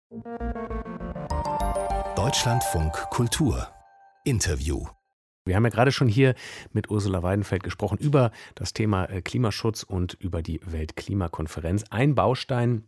Deutschlandfunk Kultur Interview. Wir haben ja gerade schon hier mit Ursula Weidenfeld gesprochen über das Thema Klimaschutz und über die Weltklimakonferenz. Ein Baustein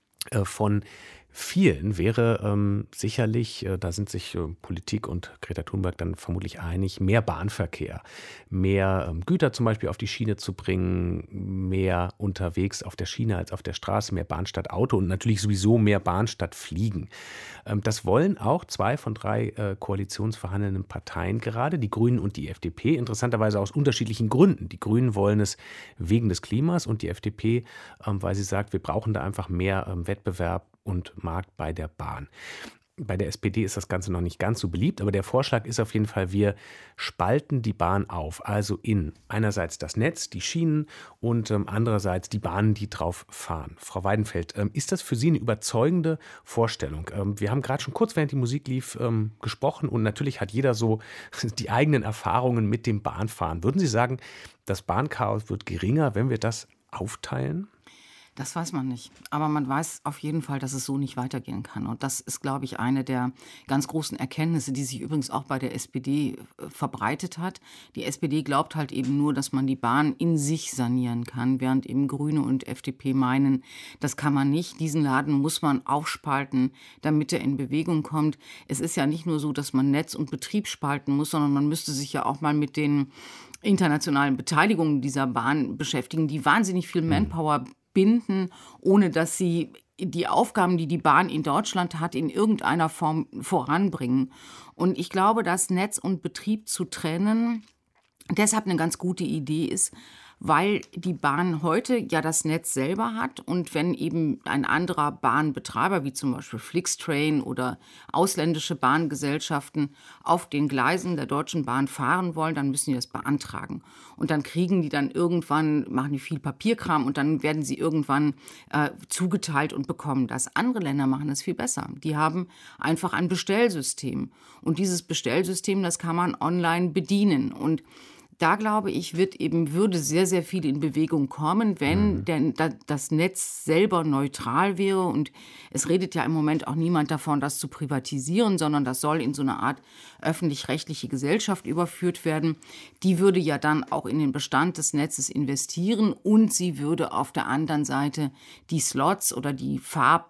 von vielen wäre sicherlich, da sind sich Politik und Greta Thunberg dann vermutlich einig, mehr Bahnverkehr, mehr Güter zum Beispiel auf die Schiene zu bringen, mehr unterwegs auf der Schiene als auf der Straße, mehr Bahn statt Auto und natürlich sowieso mehr Bahn statt Fliegen. Das wollen auch 2 von 3 koalitionsverhandelnden Parteien gerade, die Grünen und die FDP, interessanterweise aus unterschiedlichen Gründen. Die Grünen wollen es wegen des Klimas und die FDP, weil sie sagt, wir brauchen da einfach mehr Wettbewerb und Markt bei der Bahn. Bei der SPD ist das Ganze noch nicht ganz so beliebt, aber der Vorschlag ist auf jeden Fall, wir spalten die Bahn auf, also in einerseits das Netz, die Schienen und andererseits die Bahnen, die drauf fahren. Frau Weidenfeld, ist das für Sie eine überzeugende Vorstellung? Wir haben gerade schon kurz, während die Musik lief, gesprochen und natürlich hat jeder so die eigenen Erfahrungen mit dem Bahnfahren. Würden Sie sagen, das Bahnchaos wird geringer, wenn wir das aufteilen? Das weiß man nicht. Aber man weiß auf jeden Fall, dass es so nicht weitergehen kann. Und das ist, glaube ich, eine der ganz großen Erkenntnisse, die sich übrigens auch bei der SPD verbreitet hat. Die SPD glaubt halt eben nur, dass man die Bahn in sich sanieren kann, während eben Grüne und FDP meinen, das kann man nicht. Diesen Laden muss man aufspalten, damit er in Bewegung kommt. Es ist ja nicht nur so, dass man Netz und Betrieb spalten muss, sondern man müsste sich ja auch mal mit den internationalen Beteiligungen dieser Bahn beschäftigen, die wahnsinnig viel Manpower binden, ohne dass sie die Aufgaben, die die Bahn in Deutschland hat, in irgendeiner Form voranbringen. Und ich glaube, dass Netz und Betrieb zu trennen deshalb eine ganz gute Idee ist, weil die Bahn heute ja das Netz selber hat und wenn eben ein anderer Bahnbetreiber, wie zum Beispiel Flixtrain oder ausländische Bahngesellschaften auf den Gleisen der Deutschen Bahn fahren wollen, dann müssen die das beantragen. Und dann kriegen die dann irgendwann, machen die viel Papierkram und dann werden sie irgendwann zugeteilt und bekommen das. Andere Länder machen das viel besser. Die haben einfach ein Bestellsystem. Und dieses Bestellsystem, das kann man online bedienen. Und da, glaube ich, würde sehr, sehr viel in Bewegung kommen, wenn denn das Netz selber neutral wäre. Und es redet ja im Moment auch niemand davon, das zu privatisieren, sondern das soll in so eine Art öffentlich-rechtliche Gesellschaft überführt werden. Die würde ja dann auch in den Bestand des Netzes investieren und sie würde auf der anderen Seite die Slots oder die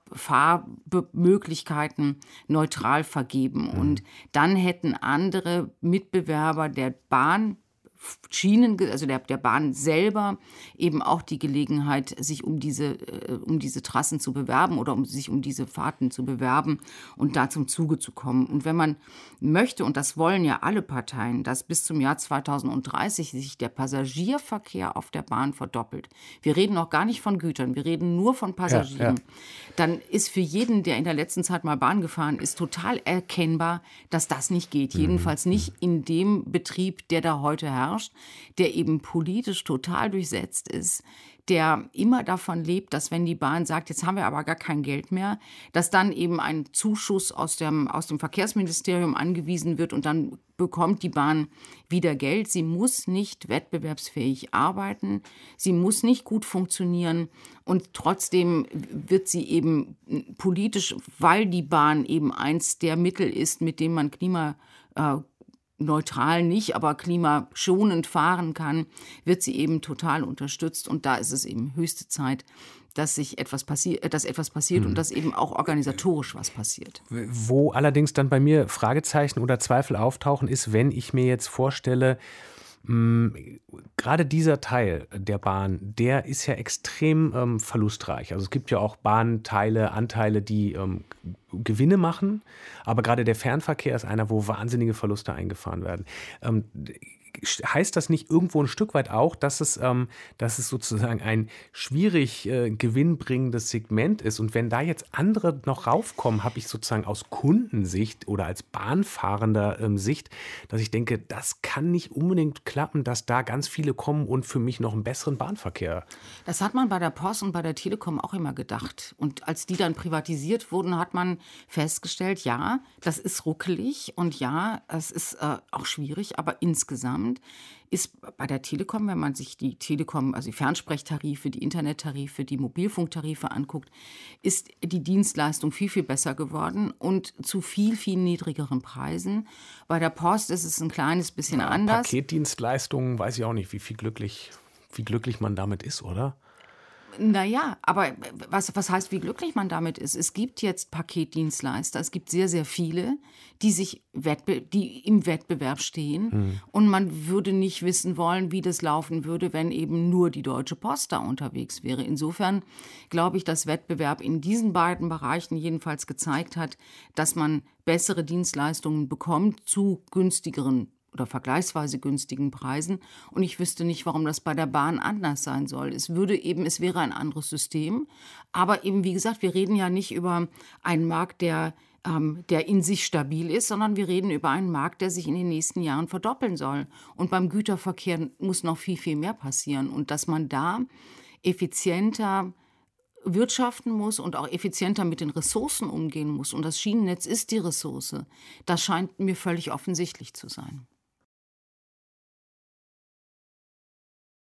Fahrmöglichkeiten neutral vergeben. Und dann hätten andere Mitbewerber der Bahn, also der Bahn selber eben auch die Gelegenheit, sich um diese Trassen zu bewerben oder sich um diese Fahrten zu bewerben und da zum Zuge zu kommen. Und wenn man möchte, und das wollen ja alle Parteien, dass bis zum Jahr 2030 sich der Passagierverkehr auf der Bahn verdoppelt. Wir reden noch gar nicht von Gütern, wir reden nur von Passagieren. Ja. Dann ist für jeden, der in der letzten Zeit mal Bahn gefahren ist, total erkennbar, dass das nicht geht. Jedenfalls nicht in dem Betrieb, der da heute herrscht, der eben politisch total durchsetzt ist, der immer davon lebt, dass wenn die Bahn sagt, jetzt haben wir aber gar kein Geld mehr, dass dann eben ein Zuschuss aus dem Verkehrsministerium angewiesen wird und dann bekommt die Bahn wieder Geld. Sie muss nicht wettbewerbsfähig arbeiten, sie muss nicht gut funktionieren und trotzdem wird sie eben politisch, weil die Bahn eben eins der Mittel ist, mit dem man neutral nicht, aber klimaschonend fahren kann, wird sie eben total unterstützt. Und da ist es eben höchste Zeit, dass etwas passiert und dass eben auch organisatorisch was passiert. Wo allerdings dann bei mir Fragezeichen oder Zweifel auftauchen, ist, wenn ich mir jetzt vorstelle, gerade dieser Teil der Bahn, der ist ja extrem verlustreich. Also es gibt ja auch Bahnteile, Anteile, die Gewinne machen, aber gerade der Fernverkehr ist einer, wo wahnsinnige Verluste eingefahren werden. Heißt das nicht irgendwo ein Stück weit auch, dass es sozusagen ein schwierig gewinnbringendes Segment ist? Und wenn da jetzt andere noch raufkommen, habe ich sozusagen aus Kundensicht oder als bahnfahrender Sicht, dass ich denke, das kann nicht unbedingt klappen, dass da ganz viele kommen und für mich noch einen besseren Bahnverkehr. Das hat man bei der Post und bei der Telekom auch immer gedacht. Und als die dann privatisiert wurden, hat man festgestellt, ja, das ist ruckelig und ja, es ist auch schwierig, aber insgesamt spannend, ist bei der Telekom, wenn man sich die Telekom, also die Fernsprechtarife, die Internettarife, die Mobilfunktarife anguckt, ist die Dienstleistung viel, viel besser geworden und zu viel, viel niedrigeren Preisen. Bei der Post ist es ein kleines bisschen anders. Paketdienstleistungen, weiß ich auch nicht, wie glücklich man damit ist, oder? Naja, aber was heißt, wie glücklich man damit ist? Es gibt jetzt Paketdienstleister, es gibt sehr, sehr viele, die im Wettbewerb stehen. Und man würde nicht wissen wollen, wie das laufen würde, wenn eben nur die Deutsche Post da unterwegs wäre. Insofern glaube ich, dass Wettbewerb in diesen beiden Bereichen jedenfalls gezeigt hat, dass man bessere Dienstleistungen bekommt zu günstigeren oder vergleichsweise günstigen Preisen. Und ich wüsste nicht, warum das bei der Bahn anders sein soll. Es wäre ein anderes System. Aber eben, wie gesagt, wir reden ja nicht über einen Markt, der in sich stabil ist, sondern wir reden über einen Markt, der sich in den nächsten Jahren verdoppeln soll. Und beim Güterverkehr muss noch viel, viel mehr passieren. Und dass man da effizienter wirtschaften muss und auch effizienter mit den Ressourcen umgehen muss. Und das Schienennetz ist die Ressource. Das scheint mir völlig offensichtlich zu sein.